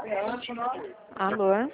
Alô?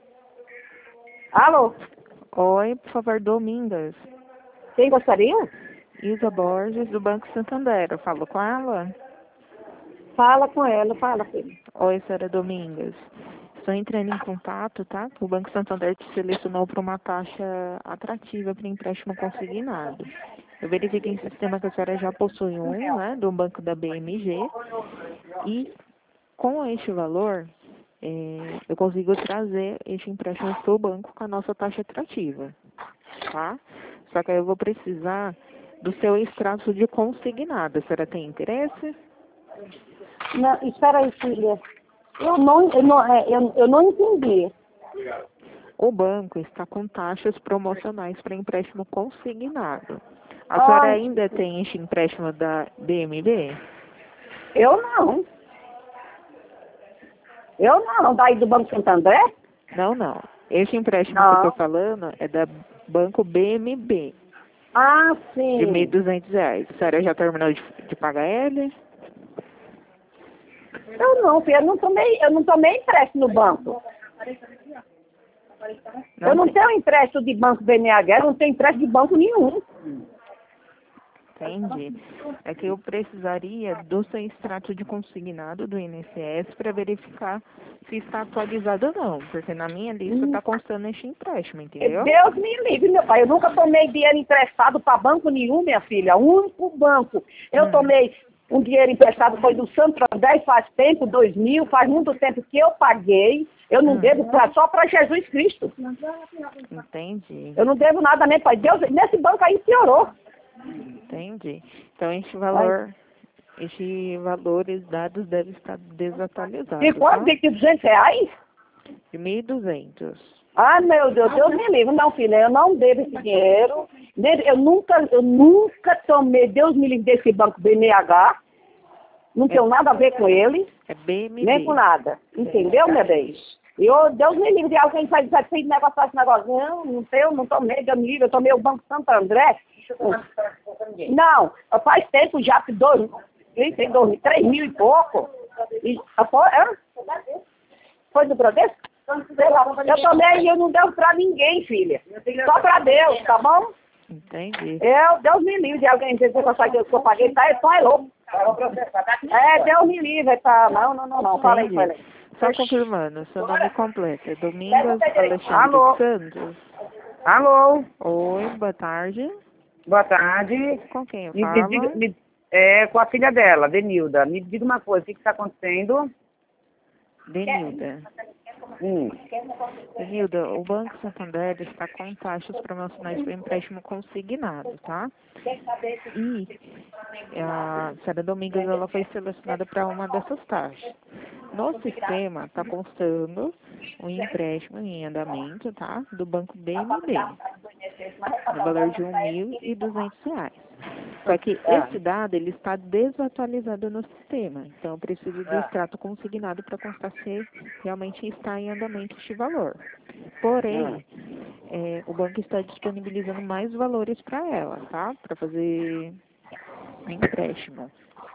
Alô? Oi, por favor, Domingas. Quem gostaria? Isa Borges, do Banco Santander. Eu falo com ela? Fala com ela, fala, filho. Oi, senhora Domingas. Estou entrando em contato, tá? O Banco Santander te selecionou para uma taxa atrativa para empréstimo consignado. Eu verifiquei em sistema que a senhora já possui um, né, do banco da BMG. E com este valor, eu consigo trazer este empréstimo para o banco com a nossa taxa atrativa, tá? Só que aí eu vou precisar do seu extrato de consignado. A senhora tem interesse? Não, espera aí, filha. Eu não entendi. O banco está com taxas promocionais para empréstimo consignado. A senhora Ai, ainda tem este empréstimo da BMB? eu não. Eu não. Daí do Banco Santander? Não. Este empréstimo que eu estou Não. falando é da Banco BMB, Ah, de R$ sim. 1.200. A senhora já terminou de pagar ele? Eu não, filha. Eu não tomei empréstimo no banco. Eu não tem. tenho empréstimo de banco BNH, eu não tenho empréstimo de banco nenhum. Entendi. É que eu precisaria do seu extrato de consignado do INSS para verificar se está atualizado ou não, porque na minha lista está constando este empréstimo, entendeu? Deus me livre, meu pai. Eu nunca tomei dinheiro emprestado para banco nenhum, minha filha. O único banco. Eu tomei um dinheiro emprestado, foi do Santander, faz tempo, 2000, faz muito tempo que eu paguei. Eu não devo só para Jesus Cristo. Entendi. Eu não devo nada nem para Deus. Nesse banco aí piorou. Entendi. Então estes valores dados devem estar desatualizados, E quanto tá? de R$ 200? De 1.200. Ah, meu Deus, Deus me livre. Não, filha, eu não devo esse dinheiro. Eu nunca tomei, Deus me livre, desse banco BNH. Não tenho nada a ver com ele, É BMB. nem com nada. Entendeu, meu Deus? Deus me livre de alguém que faz esse negócio, faz esse negócio. Não tenho, não tomei, Deus me livre. Eu tomei o Banco Santo André. Não, faz tempo já que tem 3.000 e pouco. Foi do Bradesco? Eu tomei e eu não devo pra ninguém, filha. Só pra Deus, tá bom? Entendi. Deus me livre de alguém dizer que eu paguei, tá? Então é louco. Deus me livre, tá? Não. Fala aí, Entendi. Só confirmando, seu nome completo é Domingas Alexandre Alô? dos Santos. Alô? Oi, boa tarde. Boa tarde. Com quem eu falo? Com a filha dela, Denilda. Me diga uma coisa, o que está acontecendo? Denilda. Hum. Denilda, o Banco Santander está com taxas promocionais para empréstimo consignado, tá? E a senhora Domingas ela foi selecionada para uma dessas taxas. No sistema está constando um empréstimo em andamento, tá? Do Banco BMB, no valor de R$ 1.200. Só que esse dado ele está desatualizado no sistema. Então, eu preciso do extrato consignado para constar se realmente está em andamento este valor. Porém, o banco está disponibilizando mais valores para ela, tá? Para fazer um empréstimo.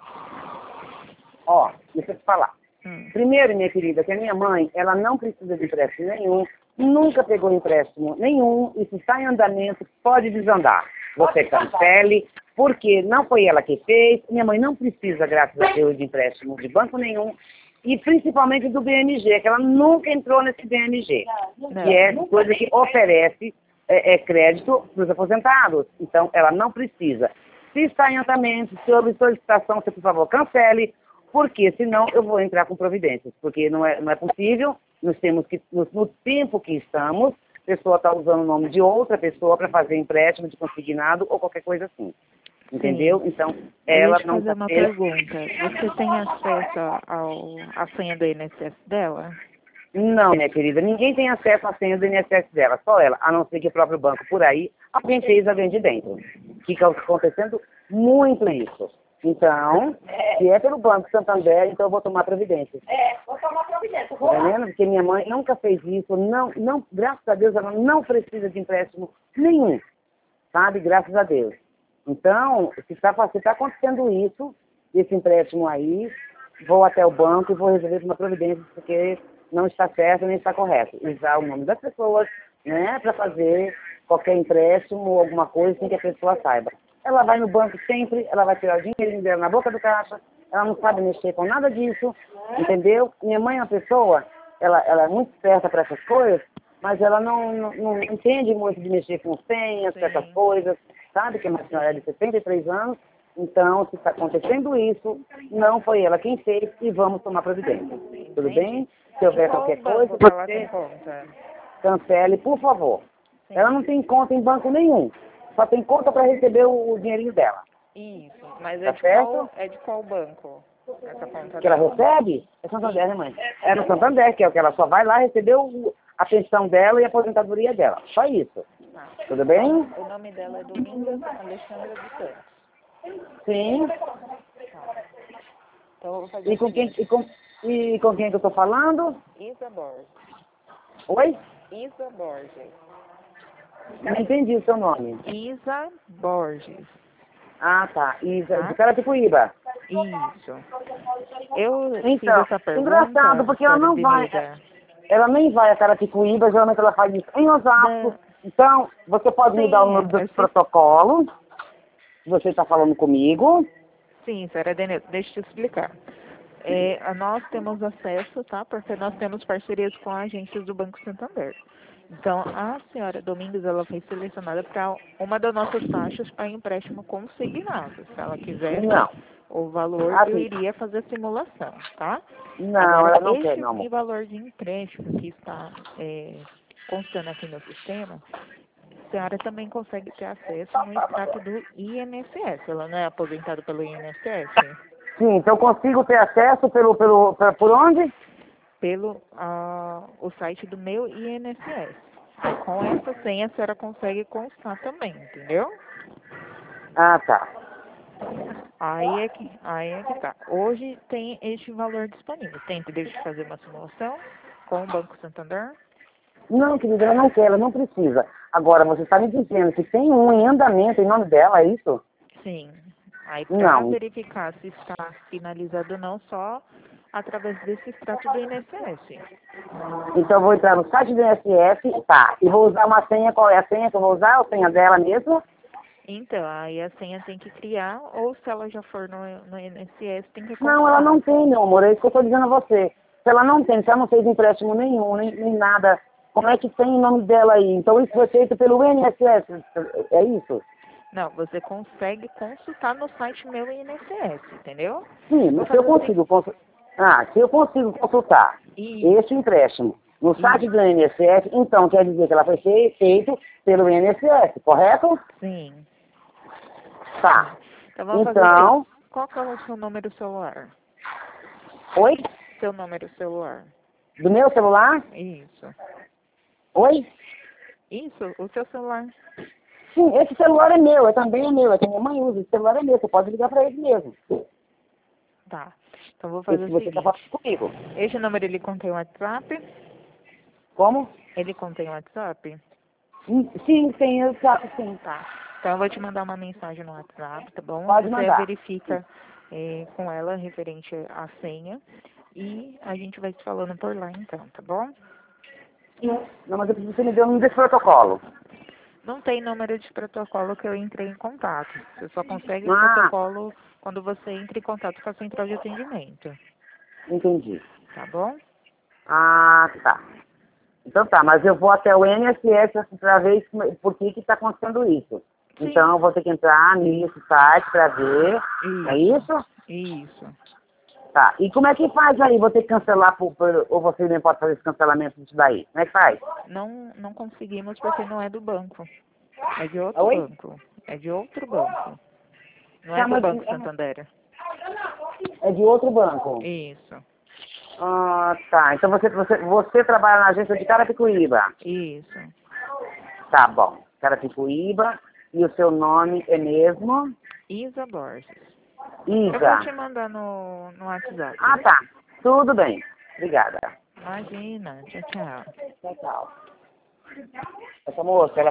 Ó, deixa eu te falar. Hum. Primeiro, minha querida, que a minha mãe, ela não precisa de empréstimo nenhum, nunca pegou empréstimo nenhum, e se está em andamento, pode desandar. Você cancele, porque não foi ela que fez, minha mãe não precisa, graças a Deus, de empréstimo de banco nenhum, e principalmente do BMG, que ela nunca entrou nesse BMG, que é coisa que oferece crédito para os aposentados. Então, ela não precisa. Se está em andamento, sobre solicitação, você, por favor, cancele, porque senão eu vou entrar com providências, porque não é possível, nós temos que, no tempo que estamos, a pessoa está usando o nome de outra pessoa para fazer empréstimo de consignado ou qualquer coisa assim. Entendeu? Sim. Então, ela Deixa eu não fazer está uma tendo... pergunta. Você tem acesso à senha do INSS dela? Não, minha querida, ninguém tem acesso à senha do INSS dela, só ela, a não ser que o próprio banco por aí, alguém fez alguém de dentro. Fica acontecendo muito isso. Então, se é pelo Banco Santander, então eu vou tomar providências. Vou tomar providências. Tá vendo? Porque minha mãe nunca fez isso, não, graças a Deus, ela não precisa de empréstimo nenhum, sabe? Graças a Deus. Então, se está acontecendo isso, esse empréstimo aí, vou até o banco e vou resolver uma providência, porque não está certo nem está correto. Usar o nome das pessoas, né, para fazer qualquer empréstimo ou alguma coisa sem que a pessoa saiba. Ela vai no banco sempre, ela vai tirar o dinheirinho dela na boca do caixa, ela não sabe mexer com nada disso, entendeu? Minha mãe é uma pessoa, ela é muito esperta para essas coisas, mas ela não entende muito de mexer com senhas, com essas coisas, sabe? Que é uma senhora de 73 anos, então, se está acontecendo isso, não foi ela quem fez e vamos tomar providência. Tudo bem? Se houver qualquer coisa, você cancele, por favor. Sim. Ela não tem conta em banco nenhum, só tem conta para receber o dinheirinho dela. Isso, mas Tá certo? é de qual banco essa conta Que ela dela? recebe? É Santander, né, mãe? É no Santander, que é o que ela só vai lá receber a pensão dela e a aposentadoria dela. Só isso. Ah, Tudo bem? o nome dela é Domingos Alexandra dos Santos. Sim. Então eu vou fazer E com quem, e com quem que eu estou falando? Isa Borges. Oi? Isa Borges. Não entendi o seu nome. Isa Borges. Ah, tá. Isa, Tá? de Carapicuíba. Isso. Eu fiz Então, essa pergunta, engraçado, porque ela não vai. Ela nem vai a Carapicuíba, geralmente ela faz isso em Osasco. Então, você pode me dar o número do protocolo, que você está falando comigo. Sim, senhora Denise, deixa eu te explicar. Nós temos acesso, tá? Porque nós temos parcerias com agências do Banco Santander. Então, a senhora Domingos, ela foi selecionada para uma das nossas taxas para empréstimo consignado. Se ela quiser o valor, eu iria fazer a simulação, tá? Não, agora, ela não quer, não. esse valor de empréstimo que está constando aqui no sistema, a senhora também consegue ter acesso no extrato do INSS. Ela não é aposentada pelo INSS? Sim, então eu consigo ter acesso por onde? Pelo o site do meu INSS. Com essa senha, a senhora consegue constar também, entendeu? Ah, tá. Aí é que tá. Hoje tem este valor disponível. Tem interesse de fazer uma simulação com o Banco Santander? Não, querida, ela não quer, ela não precisa. Agora, você está me dizendo que tem um em andamento em nome dela, é isso? Sim. Aí, para verificar se está finalizado ou não, só através desse extrato do INSS. Então, eu vou entrar no site do INSS, tá, e vou usar uma senha. Qual é a senha que eu vou usar? A senha dela mesmo? Então, aí a senha tem que criar, ou se ela já for no INSS, tem que Não, ela não tem, meu amor, é isso que eu estou dizendo a você. Se ela não tem, se ela não fez empréstimo nenhum, nem nada, como é que tem o nome dela aí? Então, isso foi feito pelo INSS, é isso? Não, você consegue consultar no site meu INSS, entendeu? Sim, mas se eu consigo consultar esse empréstimo no site do INSS, então quer dizer que ela foi feito pelo INSS, correto? Sim. Tá. Então, vamos fazer assim. Qual que é o seu número celular? Oi? Seu número celular. Do meu celular? Isso. Oi? Isso, o seu celular. Sim, esse celular é meu, também é meu, é que minha mãe usa, esse celular é meu, você pode ligar para ele mesmo. Tá. Então, vou fazer o seguinte. Você tá falando comigo. Esse número, ele contém WhatsApp? Como? Ele contém WhatsApp? Sim, tem WhatsApp, sim. Tá. Então, eu vou te mandar uma mensagem no WhatsApp, tá bom? Pode você mandar. verifica com ela referente à senha e a gente vai se falando por lá, então, tá bom? Não, mas eu preciso que você me dê o número desse protocolo. Não tem número de protocolo que eu entrei em contato. Você só consegue o protocolo quando você entra em contato com a central de atendimento. Entendi. Tá bom? Ah, tá. Então tá, mas eu vou até o INSS para ver por que está acontecendo isso. Sim. Então eu vou ter que entrar nesse site para ver. Isso. É isso? Isso. Tá. E como é que faz aí? Vou ter que cancelar ou você nem pode fazer esse cancelamento disso daí? Como é que faz? Não conseguimos porque não é do banco. É de outro banco. É de outro banco. Não é do Banco Santander. É de outro banco? Isso. Ah, tá. Então você trabalha na agência de Carapicuíba? Isso. Tá bom. Carapicuíba. E o seu nome é mesmo? Isa Borges. Isa. Eu vou te mandar no WhatsApp. Ah, tá. Tudo bem. Obrigada. Imagina. Tchau, tchau. Tchau, tchau. Essa moça, ela